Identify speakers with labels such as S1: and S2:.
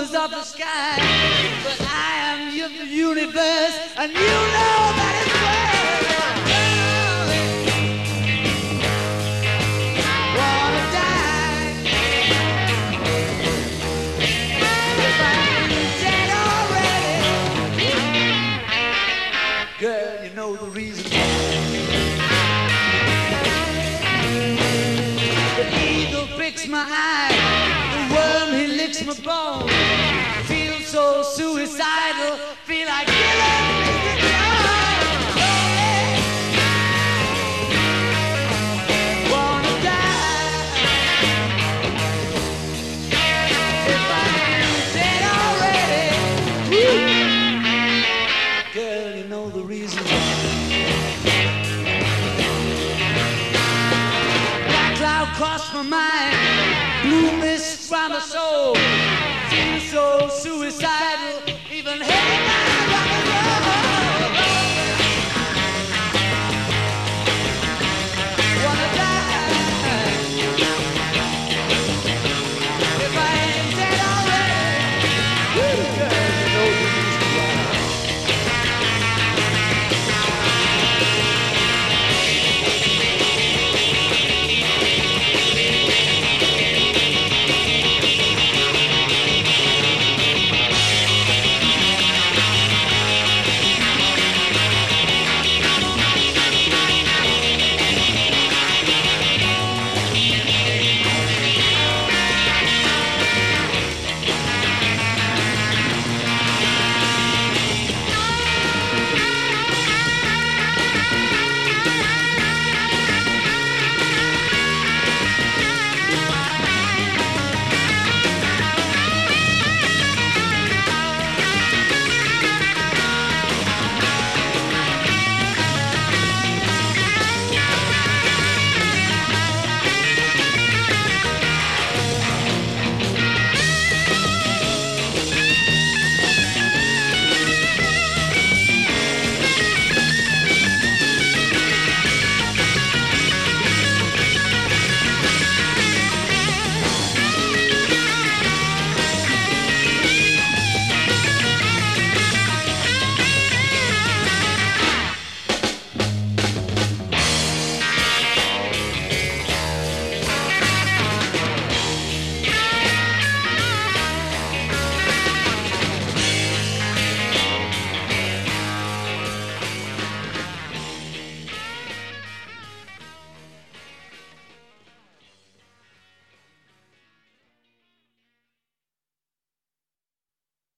S1: roses of the sky. But I am the universe, and you know that it's worth. Wanna die if I'm dead already. Girl, you know the reason. The eagle pricks my eye, the worm he licks my bone. Feel so suicidal, feel like